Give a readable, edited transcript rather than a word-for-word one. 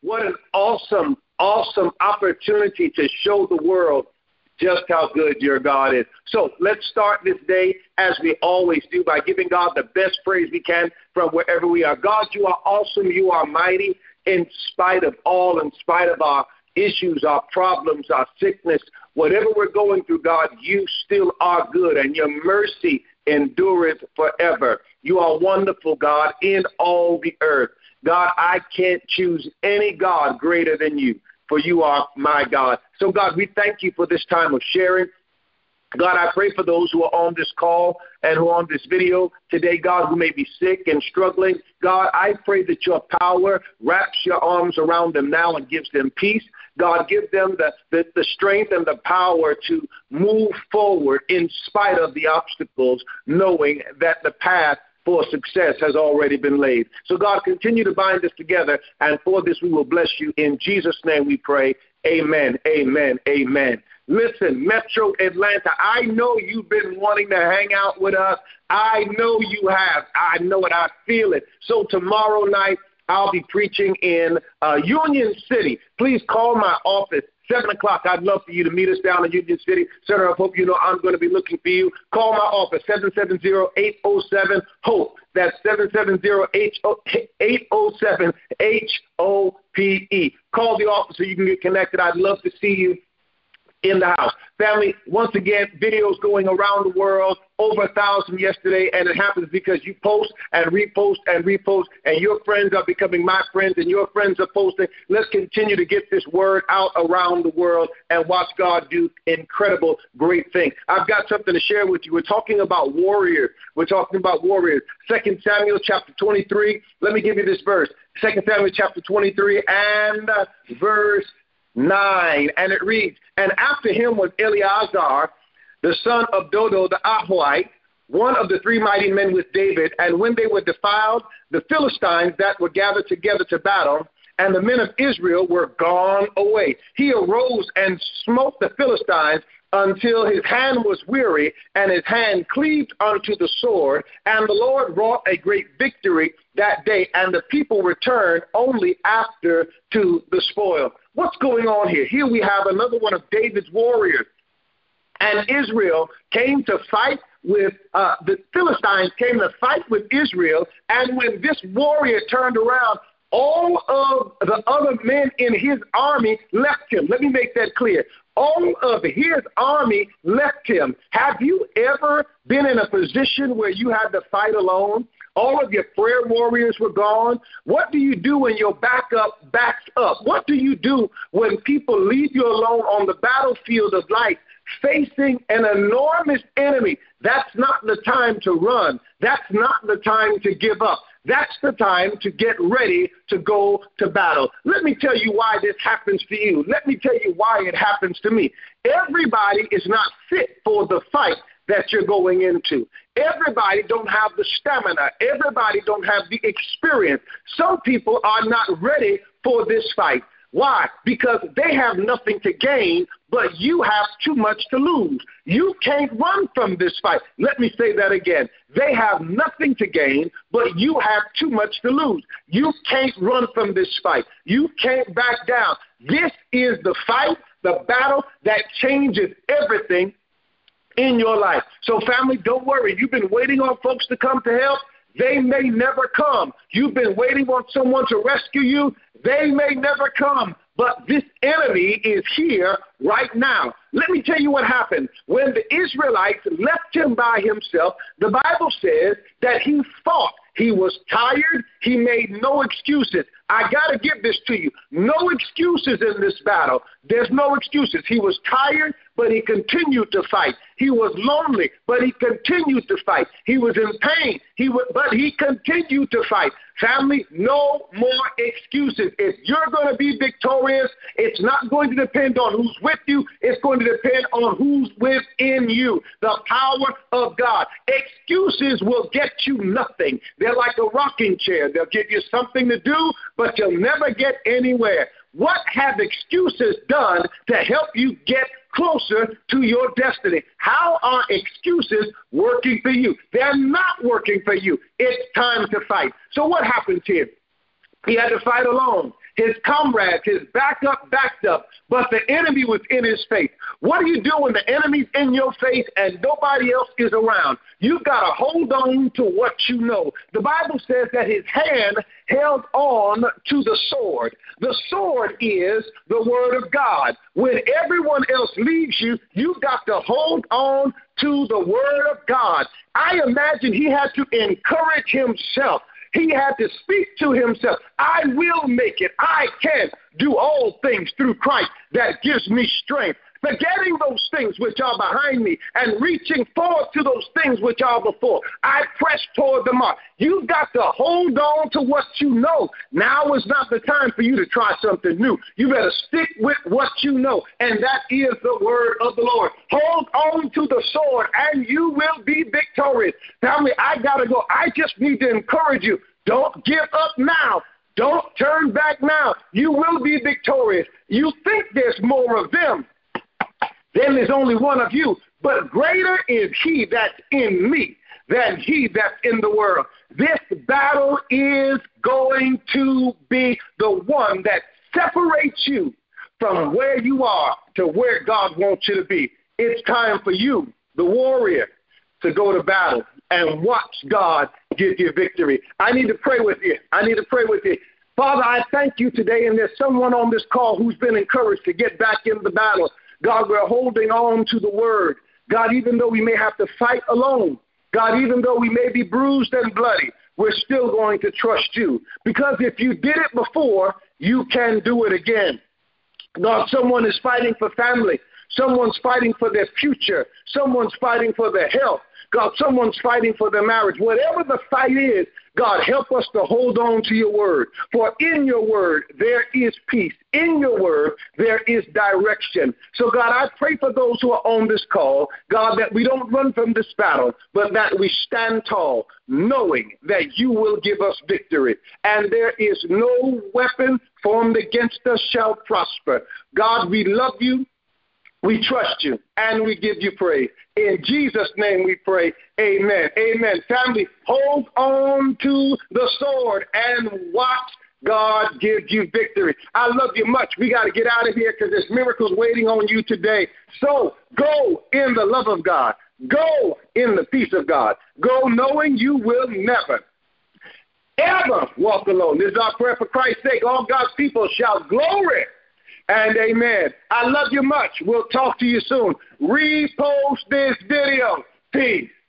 What an awesome, awesome opportunity to show the world just how good your God is. So let's start this day as we always do by giving God the best praise we can from wherever we are. God, you are awesome. You are mighty in spite of all, in spite of our issues, our problems, our sickness, whatever we're going through, God, you still are good and your mercy endureth forever. You are wonderful, God, in all the earth. God, I can't choose any God greater than you, for you are my God. So, God, we thank you for this time of sharing. God, I pray for those who are on this call and who are on this video today, God, who may be sick and struggling. God, I pray that your power wraps your arms around them now and gives them peace. God, give them the strength and the power to move forward in spite of the obstacles, knowing that the path for success has already been laid. So, God, continue to bind us together, and for this we will bless you. In Jesus' name we pray. Amen, amen, amen. Listen, Metro Atlanta, I know you've been wanting to hang out with us. I know you have. I know it. I feel it. So tomorrow night, I'll be preaching in Union City. Please call my office, 7 o'clock. I'd love for you to meet us down in Union City. Center of Hope, you know I'm going to be looking for you. Call my office, 770-807-HOPE. That's 770-807-HOPE. Call the office so you can get connected. I'd love to see you in the house. Family, once again, videos going around the world, over 1,000 yesterday, and it happens because you post and repost and repost, and your friends are becoming my friends, and your friends are posting. Let's continue to get this word out around the world and watch God do incredible, great things. I've got something to share with you. We're talking about warriors. We're talking about warriors. 2 Samuel chapter 23. Let me give you this verse. 2 Samuel chapter 23 and verse 9, and it reads, and after him was Eleazar, the son of Dodo the Ahohite, one of the three mighty men with David. And when they were defiled, the Philistines that were gathered together to battle, and the men of Israel were gone away. He arose and smote the Philistines until his hand was weary, and his hand cleaved unto the sword. And the Lord wrought a great victory that day, and the people returned only after to the spoil. What's going on here? Here we have another one of David's warriors. And Israel came to fight with, the Philistines came to fight with Israel. And when this warrior turned around, all of the other men in his army left him. Let me make that clear. All of his army left him. Have you ever been in a position where you had to fight alone? All of your prayer warriors were gone. What do you do when your backup backs up? What do you do when people leave you alone on the battlefield of life, facing an enormous enemy? That's not the time to run. That's not the time to give up. That's the time to get ready to go to battle. Let me tell you why this happens to you. Let me tell you why it happens to me. Everybody is not fit for the fight that you're going into. Everybody don't have the stamina. Everybody don't have the experience. Some people are not ready for this fight. Why? Because they have nothing to gain, but you have too much to lose. You can't run from this fight. Let me say that again. They have nothing to gain, but you have too much to lose. You can't run from this fight. You can't back down. This is the fight, the battle that changes everything in your life. So family, don't worry. You've been waiting on folks to come to help. They may never come. You've been waiting on someone to rescue you. They may never come. But this enemy is here right now. Let me tell you what happened. When the Israelites left him by himself, the Bible says that he fought. He was tired. He made no excuses. I got to give this to you. No excuses in this battle. There's no excuses. He was tired, but he continued to fight. He was lonely, but he continued to fight. He was in pain, but he continued to fight. Family, no more excuses. If you're going to be victorious, it's not going to depend on who's with you. It's going to depend on who's within you, the power of God. Excuses will get you nothing. They're like a rocking chair. They'll give you something to do, but you'll never get anywhere. What have excuses done to help you get closer to your destiny? How are excuses working for you? They're not working for you. It's time to fight. So what happens here? He had to fight alone. His comrades, his backup backed up, but the enemy was in his face. What do you do when the enemy's in your face and nobody else is around? You've got to hold on to what you know. The Bible says that his hand held on to the sword. The sword is the word of God. When everyone else leaves you, you've got to hold on to the word of God. I imagine he had to encourage himself. He had to speak to himself. I will make it. I can do all things through Christ that gives me strength. Forgetting those things which are behind me and reaching forward to those things which are before. I press toward the mark. You've got to hold on to what you know. Now is not the time for you to try something new. You better stick with what you know, and that is the word of the Lord. Hold on to the sword, and you will be victorious. Family, I got to go. I just need to encourage you. Don't give up now. Don't turn back now. You will be victorious. You think there's more of them. Then there's only one of you, but greater is he that's in me than he that's in the world. This battle is going to be the one that separates you from where you are to where God wants you to be. It's time for you, the warrior, to go to battle and watch God give you victory. I need to pray with you. Father, I thank you today, and there's someone on this call who's been encouraged to get back in the battle. God, we're holding on to the word. God, even though we may have to fight alone, God, even though we may be bruised and bloody, we're still going to trust you. Because if you did it before, you can do it again. God, someone is fighting for family. Someone's fighting for their future. Someone's fighting for their health. God, someone's fighting for their marriage. Whatever the fight is, God, help us to hold on to your word. For in your word, there is peace. In your word, there is direction. So, God, I pray for those who are on this call, God, that we don't run from this battle, but that we stand tall, knowing that you will give us victory. And there is no weapon formed against us shall prosper. God, we love you. We trust you, and we give you praise. In Jesus' name we pray, amen. Amen. Family, hold on to the sword and watch God give you victory. I love you much. We got to get out of here because there's miracles waiting on you today. So go in the love of God. Go in the peace of God. Go knowing you will never, ever walk alone. This is our prayer for Christ's sake. All God's people shout glory and amen. I love you much. We'll talk to you soon. Repost this video. Peace.